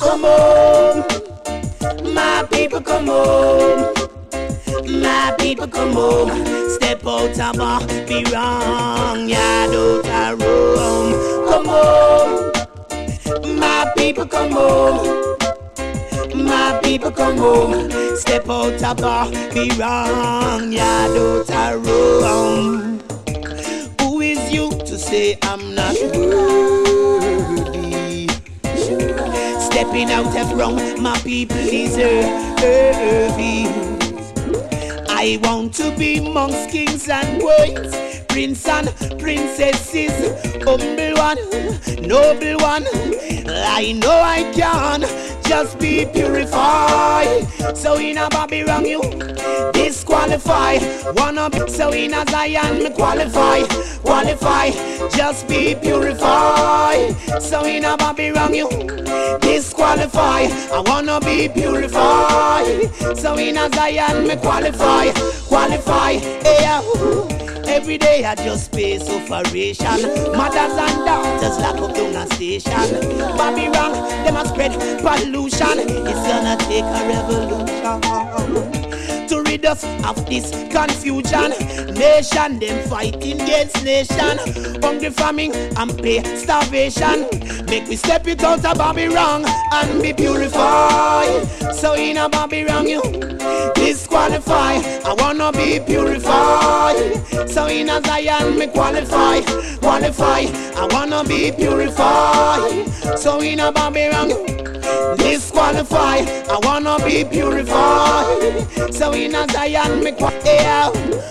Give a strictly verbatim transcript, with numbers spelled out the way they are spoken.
come home. My people come home. My people come home. Step out of a be wrong. Yard out of Rome. Come home. My people come home. My people come home. Step out of a be wrong. Yard out of Rome. Who is you to say I'm not worthy? Stepping out of wrong, my people deserve. I want to be amongst kings and queens, prince and princesses, humble one, noble one. I know I can just be purified. So in a Babylon you disqualify. Wanna be so in a Zion me qualify, qualify. Just be purified. So in a Babylon you disqualify. I wanna be purified. So in a Zion me qualify, qualify. Yeah. Every day I just pay sufferation. Mothers and daughters lock up down a station. Babylon, them a spread pollution. It's gonna take a revolution to rid us of this confusion. Nation, them fighting against nation. Hungry famine and pay starvation. Make we step it out of Babylon and be purified. So in a Babylon you disqualify. I wanna be purified. So in a Zion me qualify, qualify. I wanna be purified. So in a Babylon disqualify. I wanna be purified. So in a Zion me qualify.